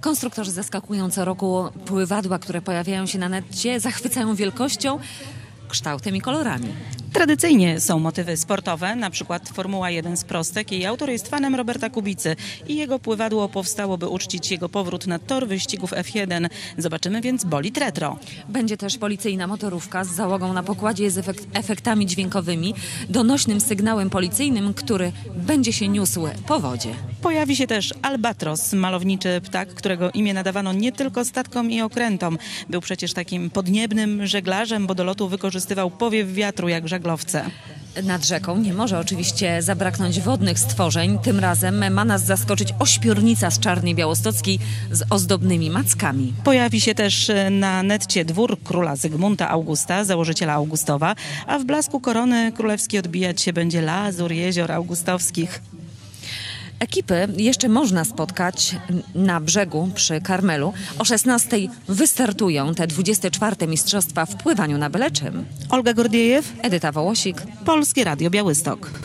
Konstruktorzy zaskakują co roku. Pływadła, które pojawiają się na necie, zachwycają wielkością, kształtem i kolorami. Tradycyjnie są motywy sportowe, na przykład Formuła 1 z Prostek. Jej autor jest fanem Roberta Kubicy i jego pływadło powstało, by uczcić jego powrót na tor wyścigów F1. Zobaczymy więc bolid retro. Będzie też policyjna motorówka z załogą na pokładzie z efektami dźwiękowymi, donośnym sygnałem policyjnym, który będzie się niósł po wodzie. Pojawi się też albatros, malowniczy ptak, którego imię nadawano nie tylko statkom i okrętom. Był przecież takim podniebnym żeglarzem, bo do lotu wykorzystywał powiew wiatru jak żaglowce. Nad rzeką nie może oczywiście zabraknąć wodnych stworzeń. Tym razem ma nas zaskoczyć ośpiornica z Czarnej Białostockiej z ozdobnymi mackami. Pojawi się też na netcie dwór króla Zygmunta Augusta, założyciela Augustowa, a w blasku korony królewskiej odbijać się będzie lazur jezior augustowskich. Ekipy jeszcze można spotkać na brzegu przy Karmelu. O 16:00 wystartują te 24. Mistrzostwa w pływaniu na byle czym. Olga Gordiejew, Edyta Wołosik. Polskie Radio Białystok.